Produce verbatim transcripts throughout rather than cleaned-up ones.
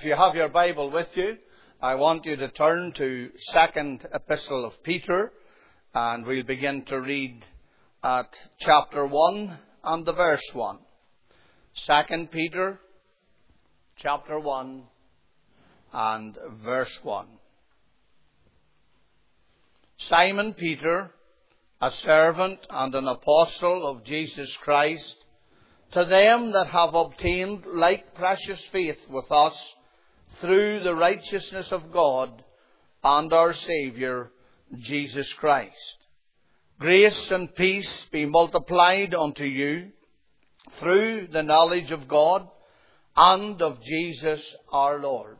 If you have your Bible with you, I want you to turn to Second Epistle of Peter, and we'll begin to read at chapter one and the verse one. Second Peter, chapter one and verse one. Simon Peter, a servant and an apostle of Jesus Christ, to them that have obtained like precious faith with us through the righteousness of God and our Saviour, Jesus Christ. Grace and peace be multiplied unto you through the knowledge of God and of Jesus our Lord,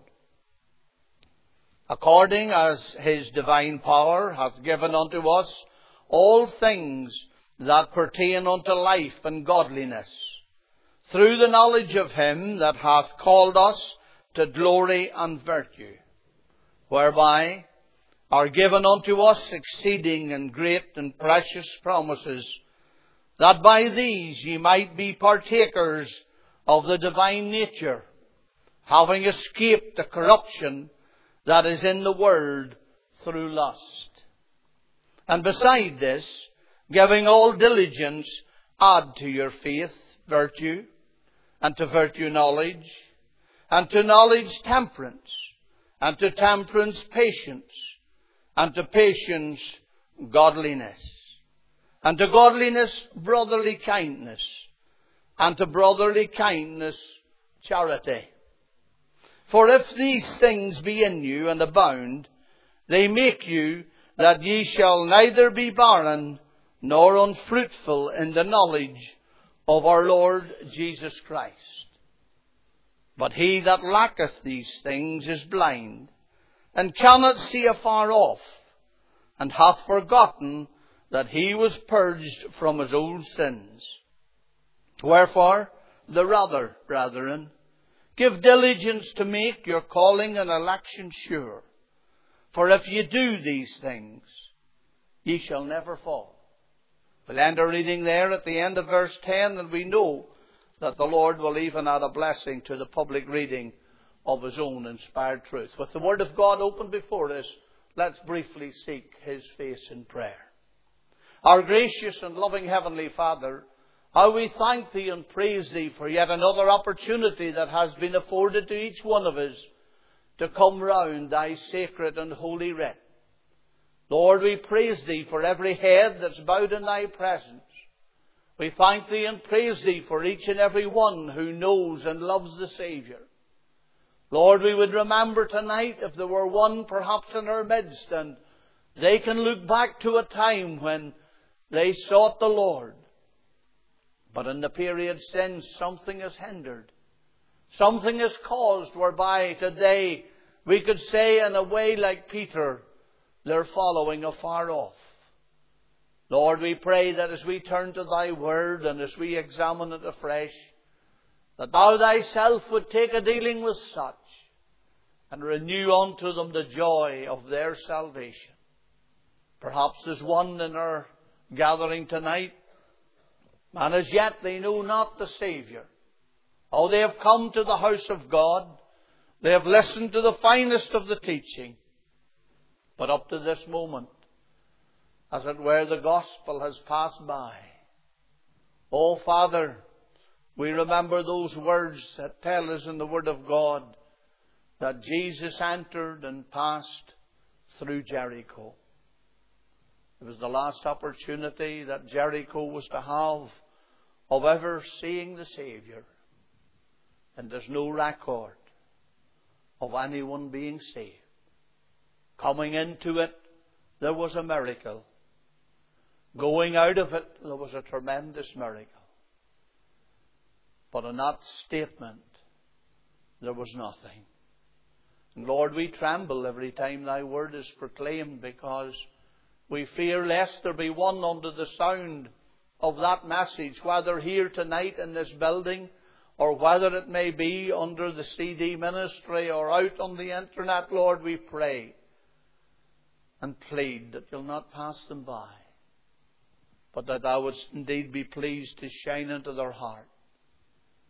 according as his divine power hath given unto us all things that pertain unto life and godliness, through the knowledge of him that hath called us to glory and virtue, whereby are given unto us exceeding and great and precious promises, that by these ye might be partakers of the divine nature, having escaped the corruption that is in the world through lust. And beside this, giving all diligence, add to your faith virtue, and to virtue knowledge, and to knowledge temperance, and to temperance patience, and to patience godliness, and to godliness brotherly kindness, and to brotherly kindness charity. For if these things be in you and abound, they make you that ye shall neither be barren nor unfruitful in the knowledge of our Lord Jesus Christ. But he that lacketh these things is blind, and cannot see afar off, and hath forgotten that he was purged from his old sins. Wherefore, the rather, brethren, give diligence to make your calling and election sure. For if ye do these things, ye shall never fall. We'll end our reading there at the end of verse ten, and we know that the Lord will even add a blessing to the public reading of his own inspired truth. With the Word of God open before us, let's briefly seek his face in prayer. Our gracious and loving Heavenly Father, how we thank thee and praise thee for yet another opportunity that has been afforded to each one of us to come round thy sacred and holy writ. Lord, we praise thee for every head that's bowed in thy presence. We thank thee and praise thee for each and every one who knows and loves the Saviour. Lord, we would remember tonight if there were one perhaps in our midst, and they can look back to a time when they sought the Lord, but in the period since something has hindered. Something has caused whereby today we could say in a way like Peter, they're following afar off. Lord, we pray that as we turn to thy word and as we examine it afresh, that thou thyself would take a dealing with such and renew unto them the joy of their salvation. Perhaps there's one in our gathering tonight, and as yet they know not the Saviour. Oh, they have come to the house of God. They have listened to the finest of the teaching. But up to this moment, as it were, the gospel has passed by. Oh, Father, we remember those words that tell us in the Word of God that Jesus entered and passed through Jericho. It was the last opportunity that Jericho was to have of ever seeing the Saviour. And there's no record of anyone being saved. Coming into it, there was a miracle. Going out of it, there was a tremendous miracle. But in that statement, there was nothing. And Lord, we tremble every time thy word is proclaimed, because we fear lest there be one under the sound of that message, whether here tonight in this building, or whether it may be under the C D ministry or out on the internet. Lord, we pray and plead that you'll not pass them by, but that thou wouldst indeed be pleased to shine into their heart.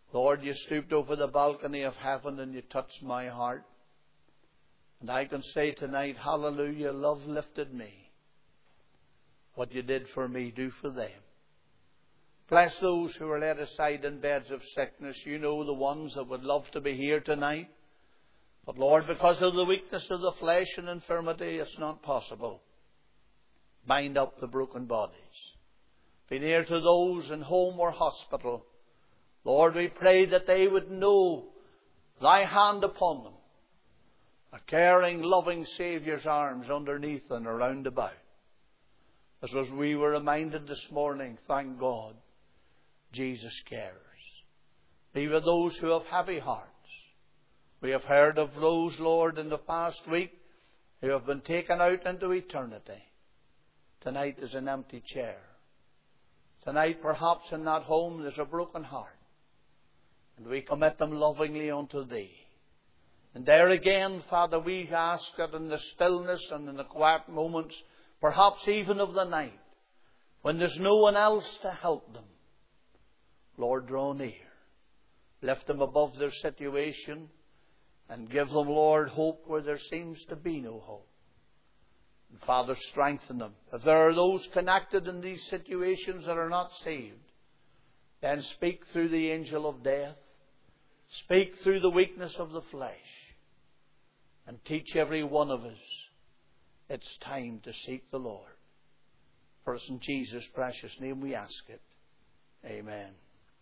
Lord, you stooped over the balcony of heaven and you touched my heart. And I can say tonight, hallelujah, love lifted me. What you did for me, do for them. Bless those who are laid aside in beds of sickness. You know the ones that would love to be here tonight. But Lord, because of the weakness of the flesh and infirmity, it's not possible. Bind up the broken bodies. Be near to those in home or hospital. Lord, we pray that they would know thy hand upon them. A caring, loving Saviour's arms underneath and around about. As was we were reminded this morning, thank God, Jesus cares. Be with those who have heavy hearts. We have heard of those, Lord, in the past week who have been taken out into eternity. Tonight is an empty chair. Tonight, perhaps in that home, there's a broken heart. And we commit them lovingly unto Thee. And there again, Father, we ask that in the stillness and in the quiet moments, perhaps even of the night, when there's no one else to help them, Lord, draw near. Lift them above their situation and give them, Lord, hope where there seems to be no hope. And Father, strengthen them. If there are those connected in these situations that are not saved, then speak through the angel of death. Speak through the weakness of the flesh. And teach every one of us it's time to seek the Lord. For it's in Jesus' precious name we ask it. Amen.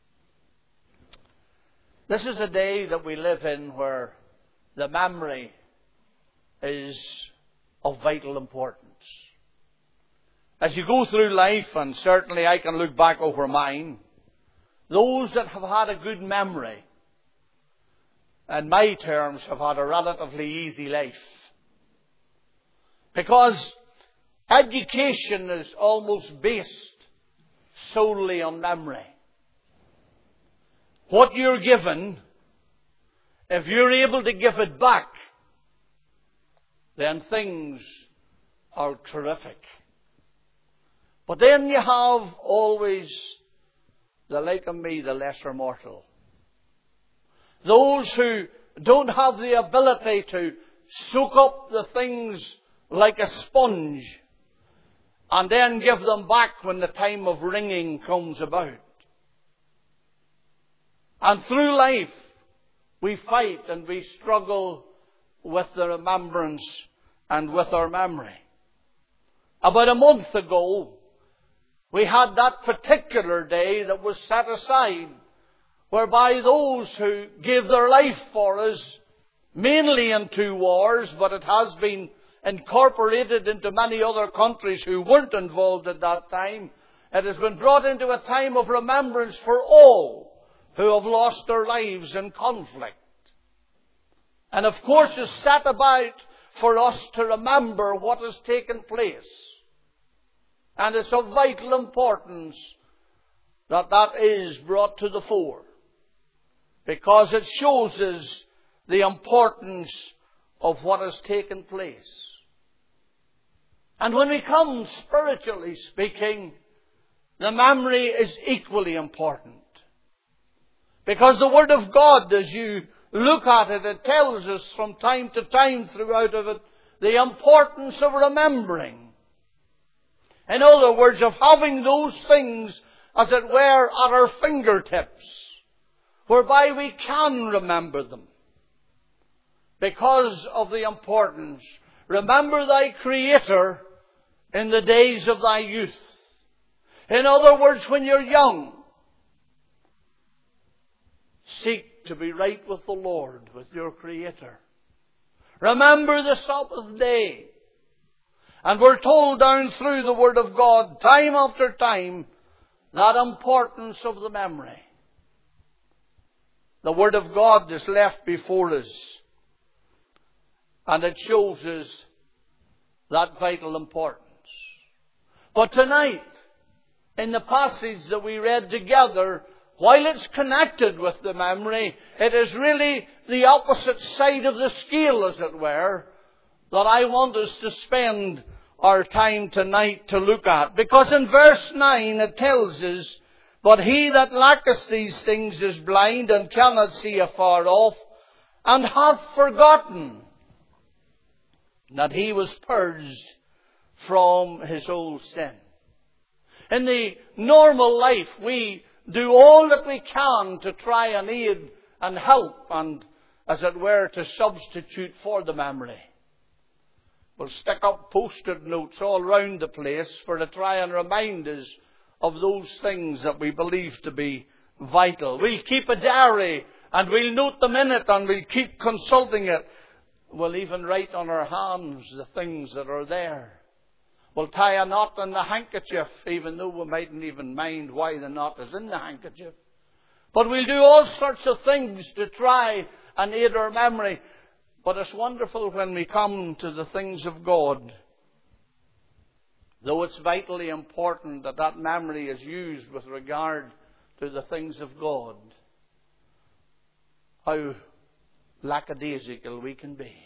This is a day that we live in where the memory is of vital importance. As you go through life, and certainly I can look back over mine, those that have had a good memory, in my terms, have had a relatively easy life. Because education is almost based solely on memory. What you're given, if you're able to give it back, then things are terrific. But then you have always the like of me, the lesser mortal. Those who don't have the ability to soak up the things like a sponge and then give them back when the time of ringing comes about. And through life, we fight and we struggle with the remembrance and with our memory. About a month ago, we had that particular day that was set aside whereby those who gave their life for us, mainly in two wars, but it has been incorporated into many other countries who weren't involved at that time. It has been brought into a time of remembrance for all who have lost their lives in conflict. And of course it's set about for us to remember what has taken place. And it's of vital importance that that is brought to the fore, because it shows us the importance of what has taken place. And when we come spiritually speaking, the memory is equally important. Because the Word of God, as you look at it, it tells us from time to time throughout of it the importance of remembering. In other words, of having those things, as it were, at our fingertips, whereby we can remember them. Because of the importance. Remember thy Creator in the days of thy youth. In other words, when you're young, seek to be right with the Lord, with your Creator. Remember the Sabbath day. And we're told down through the Word of God, time after time, that importance of the memory. The Word of God is left before us. And it shows us that vital importance. But tonight, in the passage that we read together, while it's connected with the memory, it is really the opposite side of the scale, as it were, that I want us to spend our time tonight to look at. Because in verse nine it tells us But he that lacketh these things is blind, and cannot see afar off, and hath forgotten that he was purged from his old sin. In the normal life, we do all that we can to try and aid and help and, as it were, to substitute for the memory. We'll stick up post-it notes all round the place for to try and remind us of those things that we believe to be vital. We'll keep a diary and we'll note them in it and we'll keep consulting it. We'll even write on our hands the things that are there. We'll tie a knot in the handkerchief, even though we mightn't even mind why the knot is in the handkerchief. But we'll do all sorts of things to try and aid our memory. But it's wonderful when we come to the things of God. Though it's vitally important that that memory is used with regard to the things of God, how lackadaisical we can be.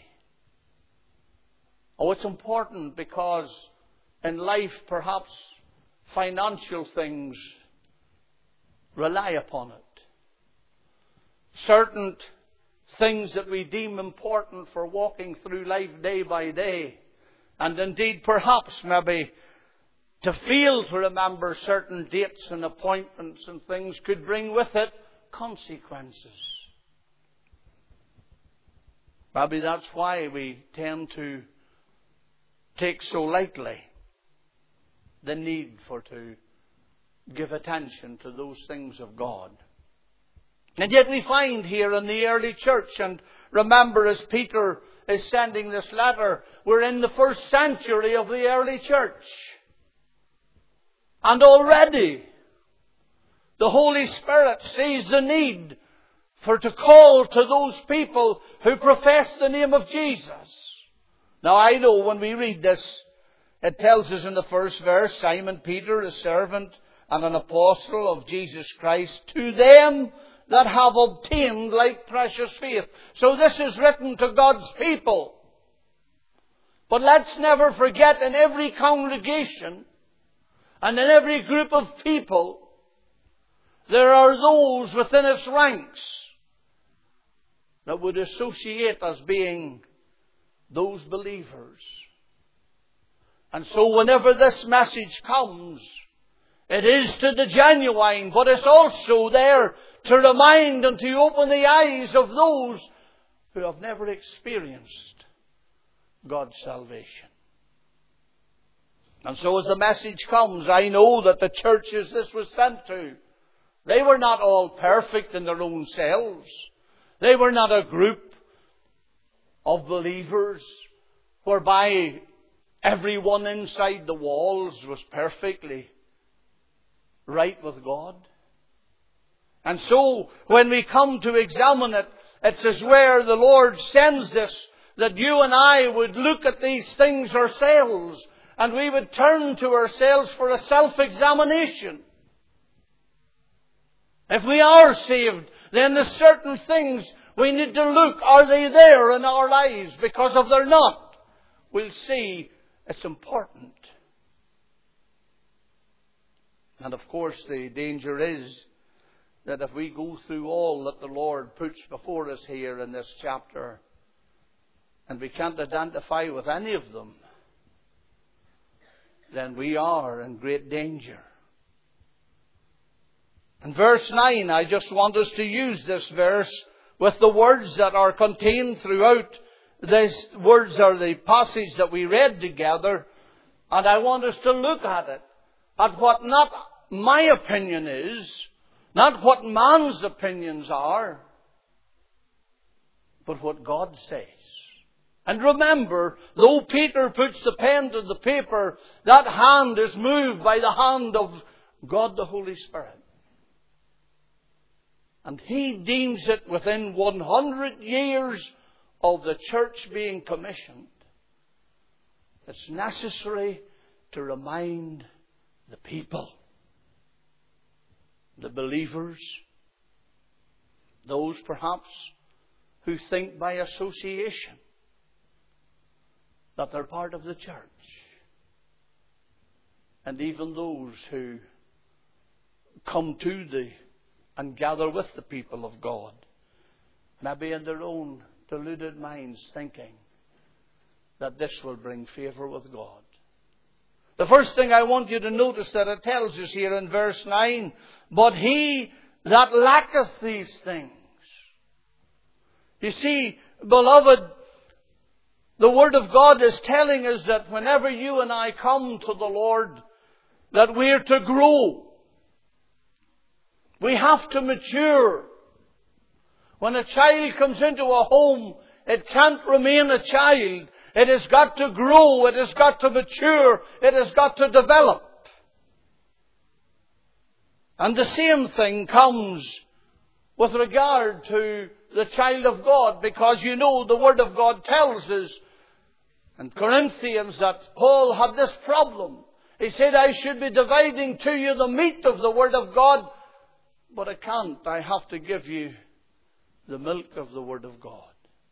Oh, it's important because in life perhaps financial things rely upon it. Certain things that we deem important for walking through life day by day, and indeed perhaps maybe to fail to remember certain dates and appointments and things could bring with it consequences. Maybe that's why we tend to take so lightly the need for to give attention to those things of God. And yet we find here in the early church, and remember as Peter is sending this letter, we're in the first century of the early church. And already the Holy Spirit sees the need for to call to those people who profess the name of Jesus. Now I know when we read this, it tells us in the first verse, Simon Peter, a servant and an apostle of Jesus Christ, to them that have obtained like precious faith. So this is written to God's people. But let's never forget, in every congregation and in every group of people, there are those within its ranks that would associate as being those believers. And so whenever this message comes, it is to the genuine, but it's also there to remind and to open the eyes of those who have never experienced God's salvation. And so as the message comes, I know that the churches this was sent to, they were not all perfect in their own selves. They were not a group of believers whereby everyone inside the walls was perfectly right with God. And so when we come to examine it, it's as where the Lord sends this, that you and I would look at these things ourselves, and we would turn to ourselves for a self-examination. If we are saved, then there's certain things we need to look, are they there in our lives? Because if they're not, we'll see it's important. And of course the danger is that if we go through all that the Lord puts before us here in this chapter, and we can't identify with any of them, then we are in great danger. In verse nine, I just want us to use this verse with the words that are contained throughout these words or the passage that we read together. And I want us to look at it, at what not my opinion is, not what man's opinions are, but what God says. And remember, though Peter puts the pen to the paper, that hand is moved by the hand of God the Holy Spirit. And He deems it within one hundred years of the church being commissioned, it's necessary to remind the people, the believers, those perhaps who think by association that they're part of the church, and even those who come to the and gather with the people of God, maybe in their own deluded minds thinking that this will bring favour with God. The first thing I want you to notice that it tells us here in verse nine, but he that lacketh these things. You see, beloved, the Word of God is telling us that whenever you and I come to the Lord, that we are to grow. We have to mature. When a child comes into a home, it can't remain a child. It has got to grow. It has got to mature. It has got to develop. And the same thing comes with regard to the child of God, because you know the Word of God tells us in Corinthians that Paul had this problem. He said, I should be dividing to you the meat of the Word of God, but I can't. I have to give you the milk of the Word of God.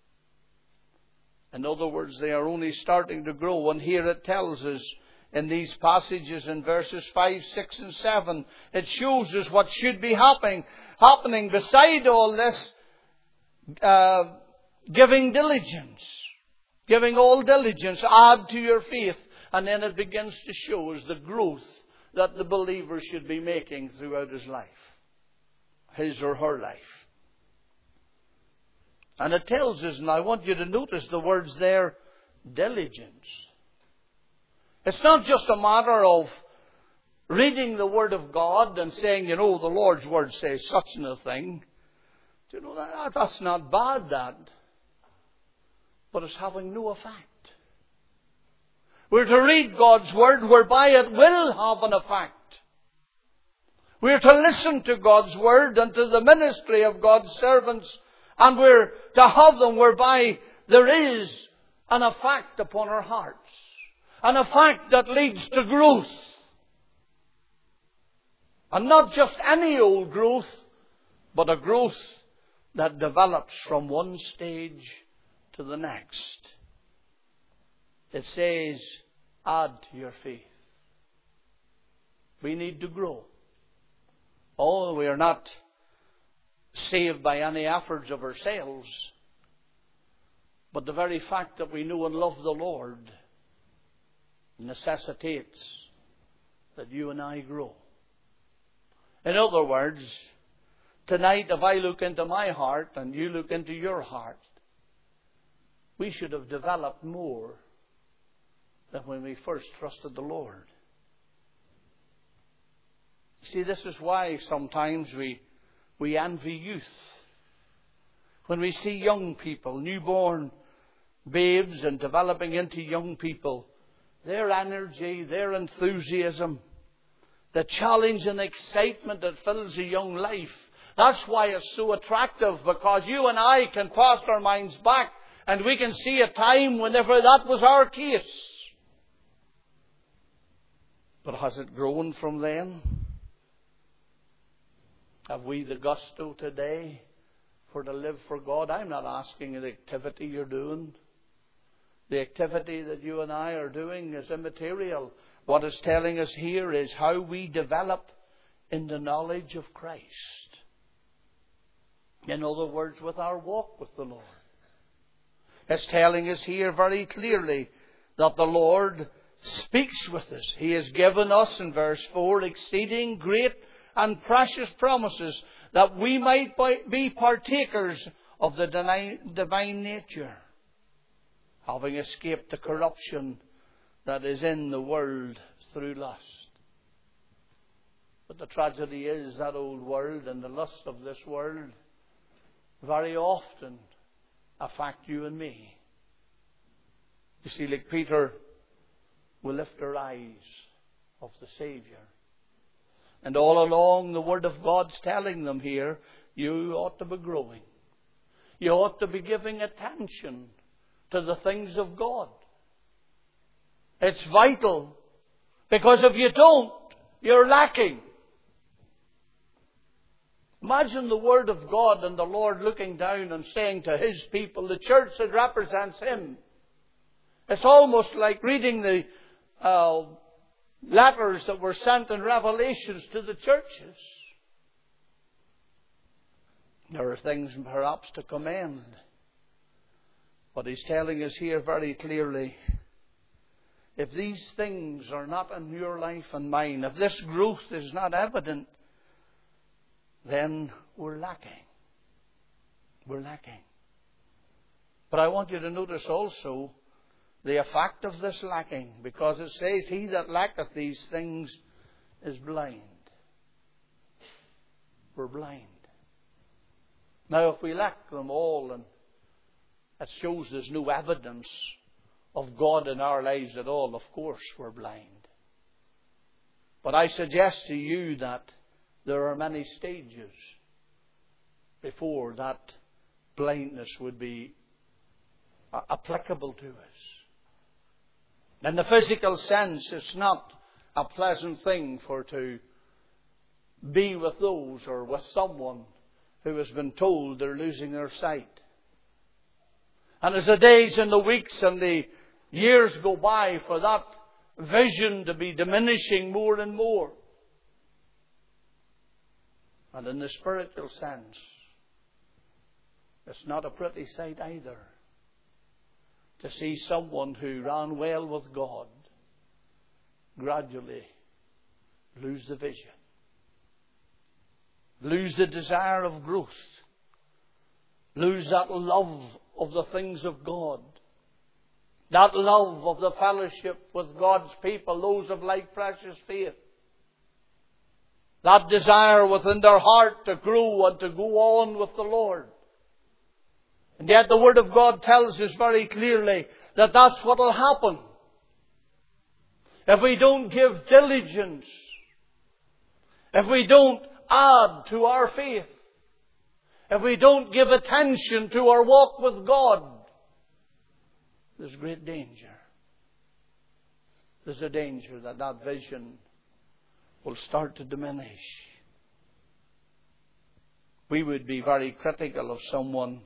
In other words, they are only starting to grow. And here it tells us in these passages in verses five, six and seven, it shows us what should be happening. Happening beside all this, uh, giving diligence. Giving all diligence, add to your faith. And then it begins to show us the growth that the believer should be making throughout his life. His or her life. And it tells us, and I want you to notice the words there, diligence. It's not just a matter of reading the Word of God and saying, you know, the Lord's Word says such and a thing. Do you know, that, that's not bad, that. But it's having no effect. We're to read God's Word whereby it will have an effect. We're to listen to God's Word and to the ministry of God's servants, and we're to have them whereby there is an effect upon our hearts. An effect that leads to growth. And not just any old growth, but a growth that develops from one stage to the next. It says, add to your faith. We need to grow. Oh, we are not saved by any efforts of ourselves, but the very fact that we know and love the Lord necessitates that you and I grow. In other words, tonight if I look into my heart and you look into your heart, we should have developed more than when we first trusted the Lord. See, this is why sometimes we, we envy youth. When we see young people, newborn babes and developing into young people, their energy, their enthusiasm, the challenge and excitement that fills a young life. That's why it's so attractive, because you and I can cast our minds back and we can see a time whenever that was our case. But has it grown from then? Have we the gusto today for to live for God? I'm not asking the activity you're doing. The activity that you and I are doing is immaterial. What it's telling us here is how we develop in the knowledge of Christ. In other words, with our walk with the Lord. It's telling us here very clearly that the Lord speaks with us. He has given us, in verse four, exceeding great and precious promises, that we might be partakers of the divine nature, having escaped the corruption that is in the world through lust. But the tragedy is that old world and the lust of this world very often affect you and me. You see, like Peter, we lift our eyes of the Saviour. And all along the Word of God's telling them here, you ought to be growing. You ought to be giving attention to the things of God. It's vital, because if you don't, you're lacking. Imagine the Word of God and the Lord looking down and saying to His people, the church that represents Him. It's almost like reading the uh, letters that were sent in Revelations to the churches. There are things perhaps to commend. But he's telling us here very clearly, if these things are not in your life and mine, if this growth is not evident, then we're lacking. We're lacking. But I want you to notice also the effect of this lacking, because it says, he that lacketh these things is blind. We're blind. Now, if we lack them all, and it shows there's no evidence of God in our lives at all, of course we're blind. But I suggest to you that there are many stages before that blindness would be applicable to us. In the physical sense, it's not a pleasant thing for to be with those or with someone who has been told they're losing their sight. And as the days and the weeks and the years go by for that vision to be diminishing more and more. And in the spiritual sense, it's not a pretty sight either, to see someone who ran well with God gradually lose the vision, lose the desire of growth, lose that love of the things of God, that love of the fellowship with God's people, those of like precious faith, that desire within their heart to grow and to go on with the Lord. And yet the Word of God tells us very clearly that that's what will happen if we don't give diligence, if we don't add to our faith, if we don't give attention to our walk with God. There's great danger. There's a danger that that vision will start to diminish. We would be very critical of someone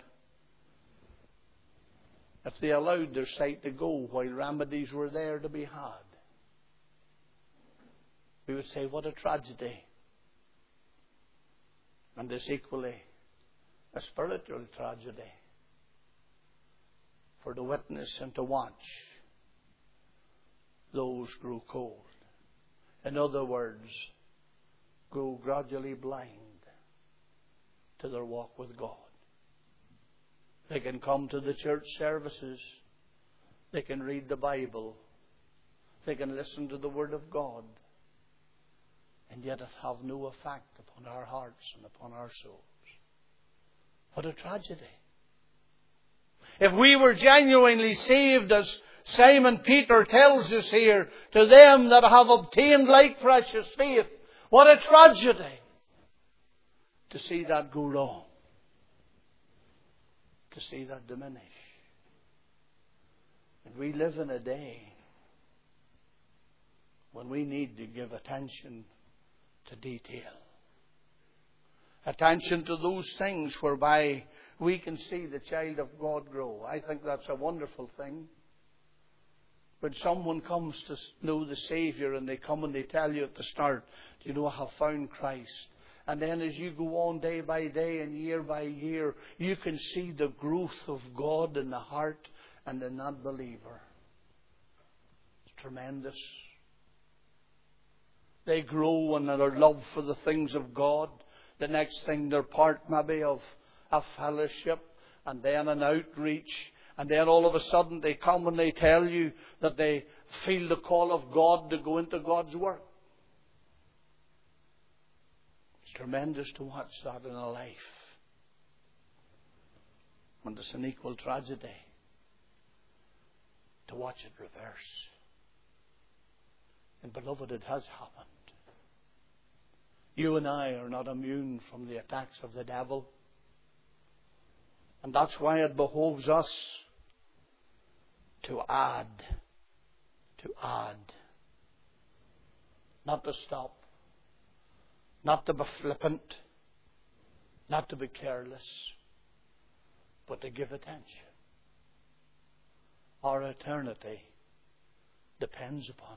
if they allowed their sight to go while remedies were there to be had. We would say, what a tragedy. And it's equally a spiritual tragedy for to witness and to watch those grow cold. In other words, grow gradually blind to their walk with God. They can come to the church services. They can read the Bible. They can listen to the Word of God. And yet it have no effect upon our hearts and upon our souls. What a tragedy. If we were genuinely saved, as Simon Peter tells us here, to them that have obtained like precious faith, what a tragedy to see that go wrong. To see that diminish. And we live in a day when we need to give attention to detail. Attention to those things whereby we can see the child of God grow. I think that's a wonderful thing. When someone comes to know the Savior and they come and they tell you at the start, do you know, I have found Christ. And then as you go on day by day and year by year, you can see the growth of God in the heart and in that believer. It's tremendous. They grow in their love for the things of God. The next thing, they're part maybe of a fellowship and then an outreach. And then all of a sudden they come and they tell you that they feel the call of God to go into God's work. It's tremendous to watch that in a life. And it's an equal tragedy to watch it reverse. And beloved, it has happened. You and I are not immune from the attacks of the devil. And that's why it behoves us to add, to add. Not to stop, not to be flippant, not to be careless, but to give attention. Our eternity depends upon it.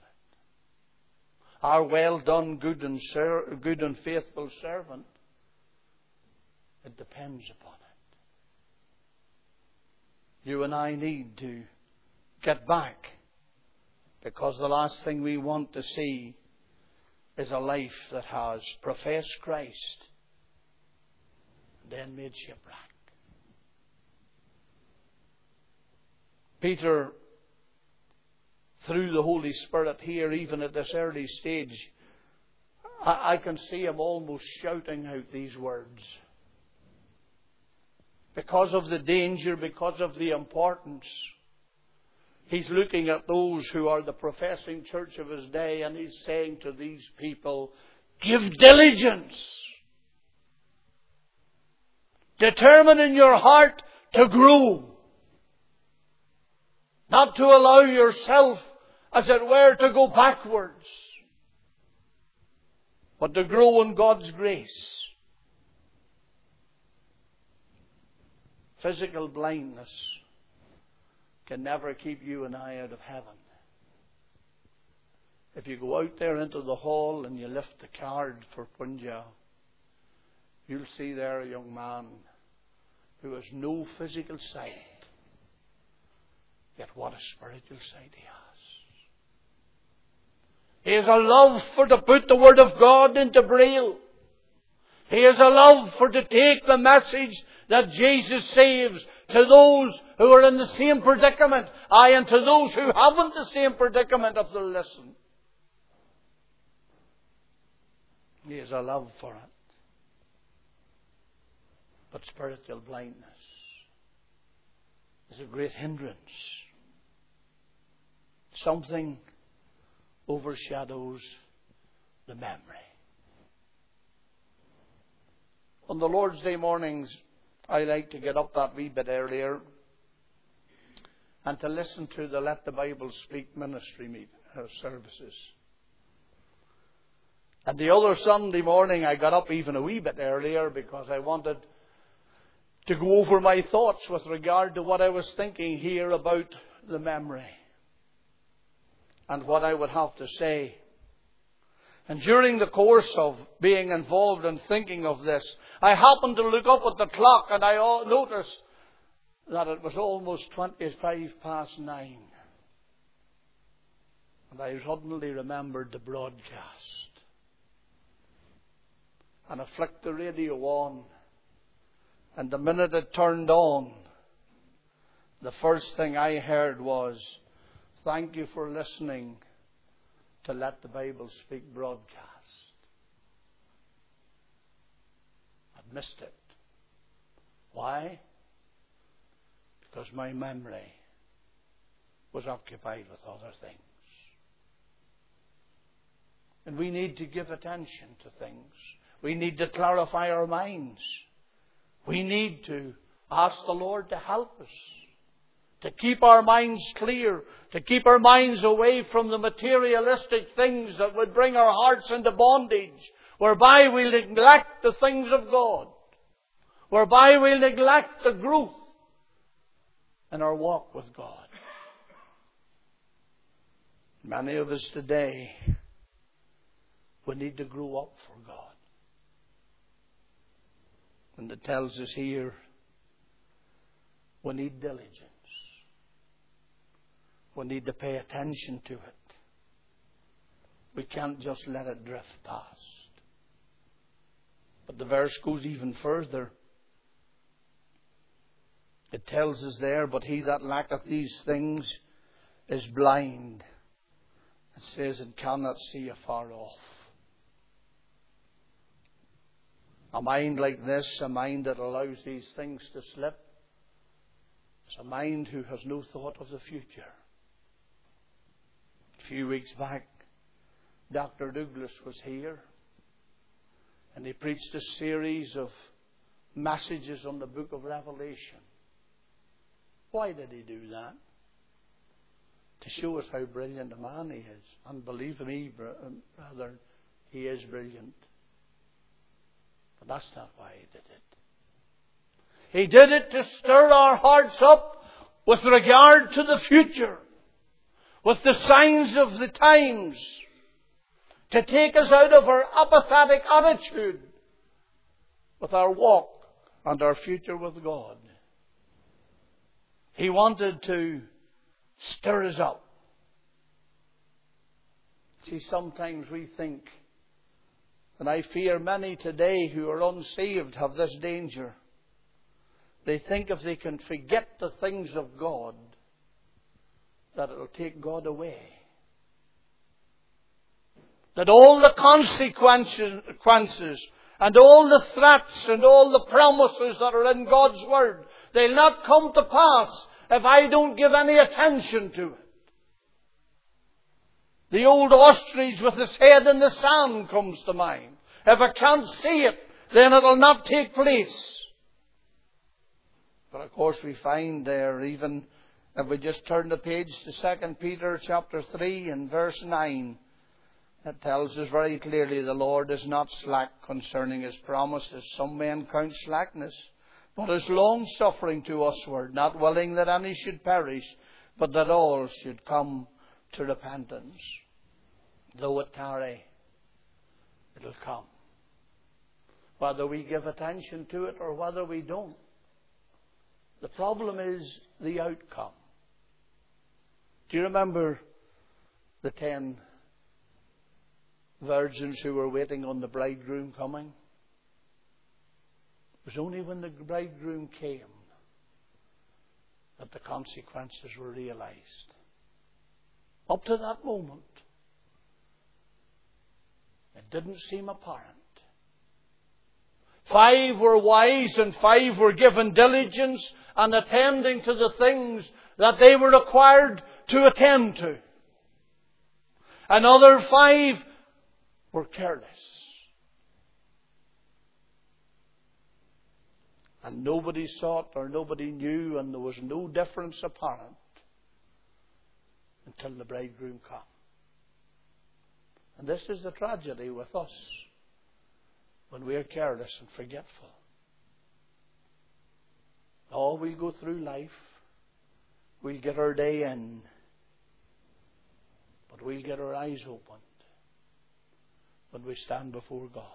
Our well done, good and, ser- good and faithful servant It depends upon it. You and I need to get back, because the last thing we want to see is a life that has professed Christ and then made shipwreck. Peter, through the Holy Spirit here, even at this early stage, I, I can see him almost shouting out these words. Because of the danger, because of the importance, he's looking at those who are the professing church of his day, and he's saying to these people, give diligence. Determine in your heart to grow. Not to allow yourself, as it were, to go backwards, but to grow in God's grace. Physical blindness can never keep you and I out of heaven. If you go out there into the hall and you lift the card for Punjab, you'll see there a young man who has no physical sight, yet what a spiritual sight he has. He has a love for to put the Word of God into Braille. He has a love for to take the message that Jesus saves to those who are in the same predicament, aye, and to those who haven't the same predicament if they'll listen. He has a love for it. But spiritual blindness is a great hindrance. Something overshadows the memory. On the Lord's Day mornings, I like to get up that wee bit earlier and to listen to the Let the Bible Speak ministry meet, uh, services. And the other Sunday morning I got up even a wee bit earlier because I wanted to go over my thoughts with regard to what I was thinking here about the memory and what I would have to say. And during the course of being involved and thinking of this, I happened to look up at the clock and I noticed that it was almost twenty-five past nine. And I suddenly remembered the broadcast. And I flicked the radio on. And the minute it turned on, the first thing I heard was, "Thank you for listening to Let the Bible Speak broadcast." I'd missed it. Why? Because my memory was occupied with other things. And we need to give attention to things. We need to clarify our minds. We need to ask the Lord to help us, to keep our minds clear, to keep our minds away from the materialistic things that would bring our hearts into bondage, whereby we neglect the things of God, whereby we neglect the growth in our walk with God. Many of us today, we need to grow up for God. And it tells us here, we need diligence. We need to pay attention to it. We can't just let it drift past. But the verse goes even further. It tells us there, but he that lacketh these things is blind. It says, and cannot see afar off. A mind like this, a mind that allows these things to slip, is a mind who has no thought of the future. A few weeks back, Doctor Douglas was here, and he preached a series of messages on the book of Revelation. Why did he do that? To show us how brilliant a man he is. And believe me, brother, he is brilliant. But that's not why he did it. He did it to stir our hearts up with regard to the future, with the signs of the times, to take us out of our apathetic attitude with our walk and our future with God. He wanted to stir us up. See, sometimes we think, and I fear many today who are unsaved have this danger. They think if they can forget the things of God, that it will take God away. That all the consequences and all the threats and all the promises that are in God's Word, they'll not come to pass if I don't give any attention to it. The old ostrich with his head in the sand comes to mind. If I can't see it, then it will not take place. But of course we find there, even if we just turn the page to Second Peter chapter three and verse nine, it tells us very clearly, the Lord is not slack concerning His promise, as some men count slackness, but is long-suffering to usward, not willing that any should perish, but that all should come to repentance. Though it tarry, it will come. Whether we give attention to it or whether we don't. The problem is the outcome. Do you remember the ten virgins who were waiting on the bridegroom coming? It was only when the bridegroom came that the consequences were realized. Up to that moment, it didn't seem apparent. Five were wise and five were given diligence and attending to the things that they were required to attend to. Another five were careless. And nobody saw it or nobody knew, and there was no difference apparent until the bridegroom came. And this is the tragedy with us when we are careless and forgetful. Oh, we'll go through life. We'll get our day in. But we'll get our eyes opened when we stand before God.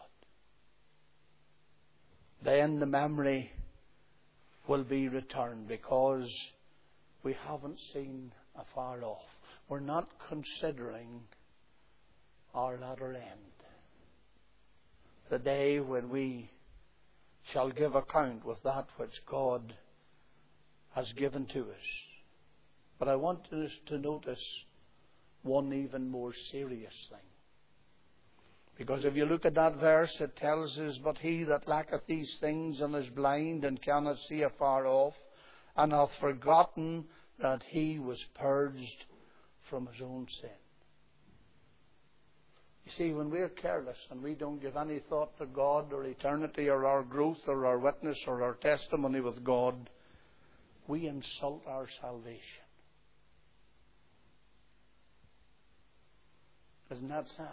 Then the memory will be returned because we haven't seen afar off. We're not considering our latter end. The day when we shall give account with that which God has given to us. But I want us to notice one even more serious thing. Because if you look at that verse, it tells us, but he that lacketh these things and is blind and cannot see afar off, and hath forgotten that he was purged from his own sin. You see, when we're careless and we don't give any thought to God or eternity or our growth or our witness or our testimony with God, we insult our salvation. Isn't that sad?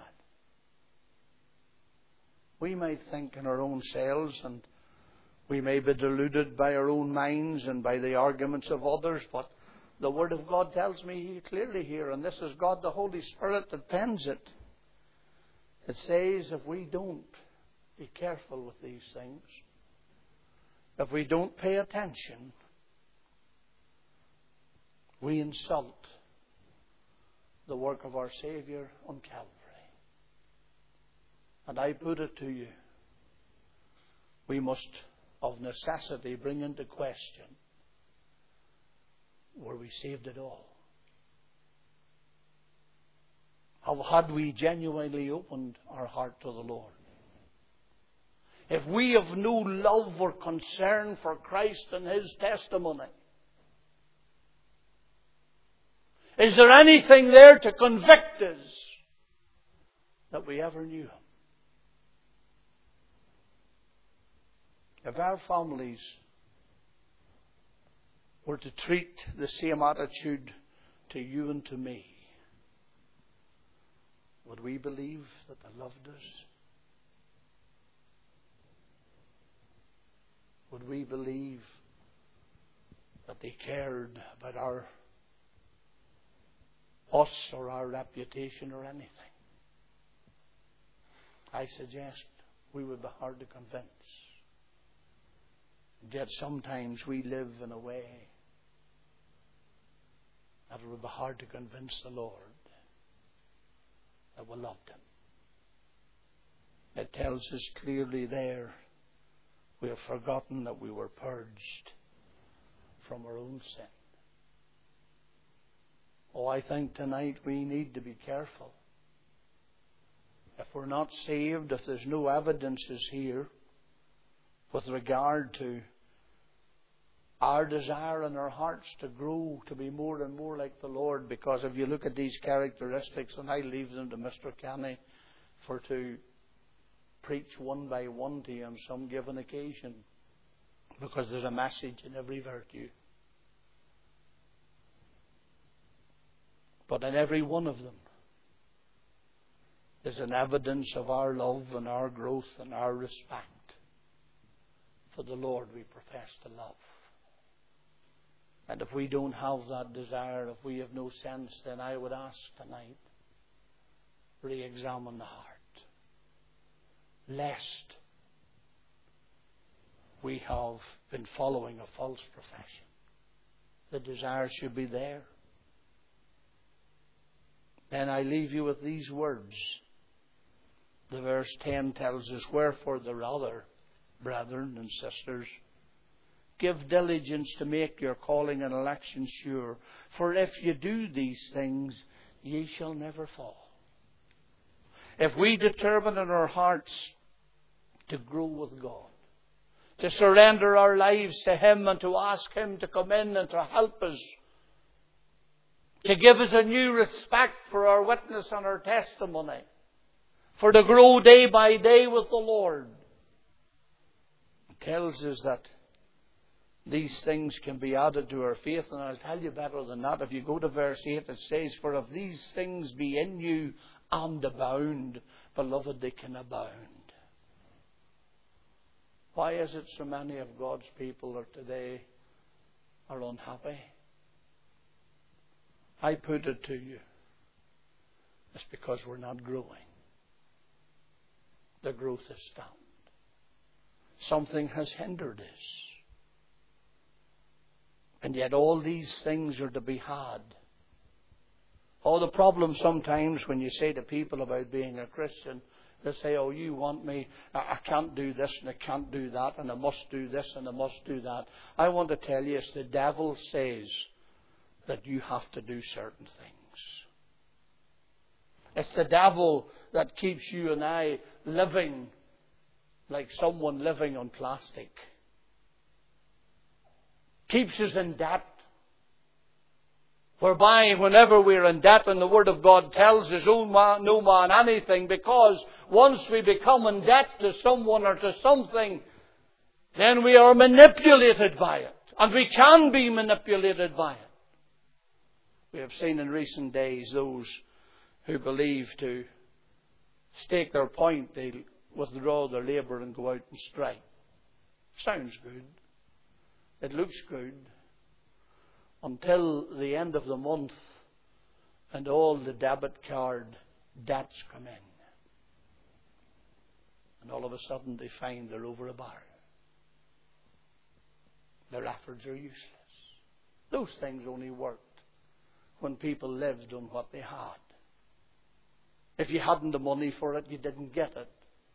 We might think in our own selves, and we may be deluded by our own minds and by the arguments of others, but the Word of God tells me clearly here, and this is God the Holy Spirit that pens it. It says if we don't be careful with these things, if we don't pay attention, we insult the work of our Saviour on Calvary. And I put it to you, we must of necessity bring into question, were we saved at all? How had we genuinely opened our heart to the Lord? If we have no love or concern for Christ and His testimony, is there anything there to convict us that we ever knew Him? If our families were to treat the same attitude to you and to me, would we believe that they loved us? Would we believe that they cared about our us or our reputation or anything? I suggest we would be hard to convince. Yet sometimes we live in a way that it would be hard to convince the Lord that we loved Him. It tells us clearly there we have forgotten that we were purged from our own sin. Oh, I think tonight we need to be careful. If we're not saved, if there's no evidences here with regard to our desire in our hearts to grow, to be more and more like the Lord, because if you look at these characteristics, and I leave them to Mister Kenny for to preach one by one to you on some given occasion, because there's a message in every virtue. But in every one of them, there's an evidence of our love and our growth and our respect for the Lord we profess to love. And if we don't have that desire, if we have no sense, then I would ask tonight, re-examine the heart. Lest we have been following a false profession. The desire should be there. Then I leave you with these words. The verse ten tells us, wherefore the rather, brethren and sisters, give diligence to make your calling and election sure. For if you do these things, ye shall never fall. If we determine in our hearts to grow with God, to surrender our lives to Him and to ask Him to come in and to help us, to give us a new respect for our witness and our testimony, for to grow day by day with the Lord, it tells us that these things can be added to our faith. And I'll tell you better than that. If you go to verse eight, it says, for if these things be in you and abound, beloved, they can abound. Why is it so many of God's people are today are unhappy? I put it to you, it's because we're not growing. The growth is stopped. Something has hindered us. And yet all these things are to be had. Oh, the problem sometimes when you say to people about being a Christian, they say, oh, you want me, I can't do this and I can't do that and I must do this and I must do that. I want to tell you, it's the devil says that you have to do certain things. It's the devil that keeps you and I living like someone living on plastic. Keeps us in debt. Whereby whenever we're in debt, and the Word of God tells us, owe man, no man anything, because once we become in debt to someone or to something, then we are manipulated by it. And we can be manipulated by it. We have seen in recent days those who believe to stake their point, they withdraw their labour and go out and strike. Sounds good. It looks good. Until the end of the month and all the debit card debts come in. And all of a sudden they find they're over a bar. Their efforts are useless. Those things only worked when people lived on what they had. If you hadn't the money for it, you didn't get it.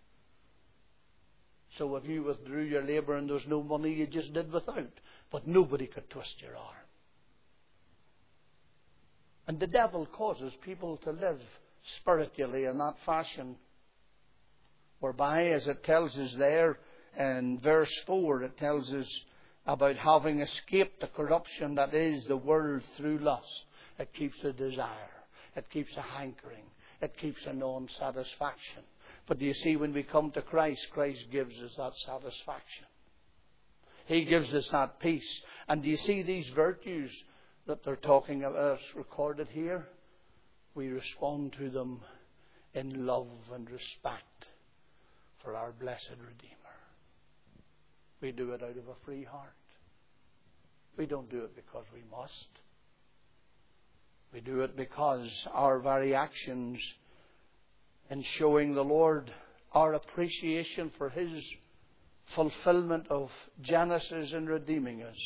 So if you withdrew your labour and there was no money, you just did without. But nobody could twist your arm. And the devil causes people to live spiritually in that fashion, whereby, as it tells us there in verse four, it tells us about having escaped the corruption that is the world through lust. It keeps a desire. It keeps a hankering. It keeps a non-satisfaction. But do you see, when we come to Christ, Christ gives us that satisfaction. He gives us that peace. And do you see these virtues that they're talking about, recorded here? We respond to them in love and respect for our blessed Redeemer. We do it out of a free heart. We don't do it because we must. We do it because our very actions in showing the Lord our appreciation for His fulfillment of Genesis in redeeming us,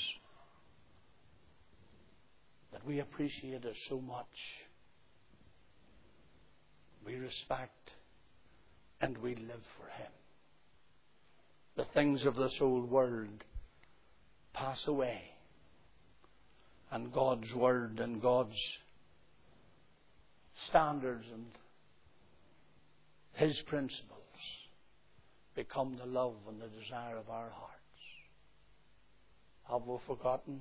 that we appreciate it so much. We respect and we live for Him. The things of this old world pass away, and God's Word and God's standards and His principles become the love and the desire of our hearts. Have we forgotten?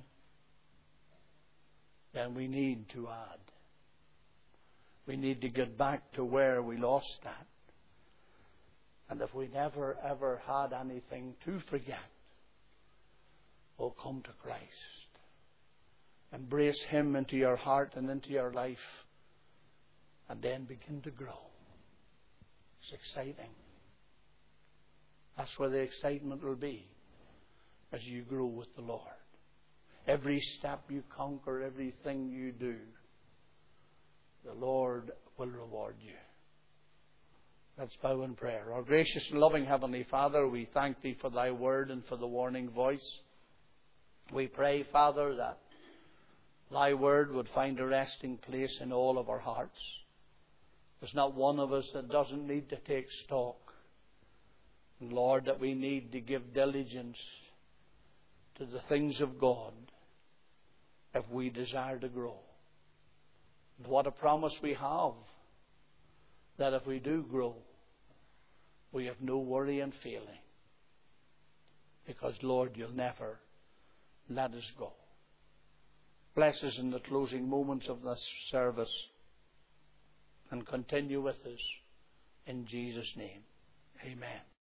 Then we need to add. We need to get back to where we lost that. And if we never ever had anything to forget, oh, come to Christ. Embrace Him into your heart and into your life, and then begin to grow. It's exciting. That's where the excitement will be as you grow with the Lord. Every step you conquer, everything you do, the Lord will reward you. Let's bow in prayer. Our gracious and loving Heavenly Father, we thank Thee for Thy word and for the warning voice. We pray, Father, that Thy word would find a resting place in all of our hearts. There's not one of us that doesn't need to take stock. And Lord, that we need to give diligence to the things of God if we desire to grow. And what a promise we have, that if we do grow, we have no worry and failing. Because, Lord, You'll never let us go. Bless us in the closing moments of this service, and continue with us in Jesus' name. Amen.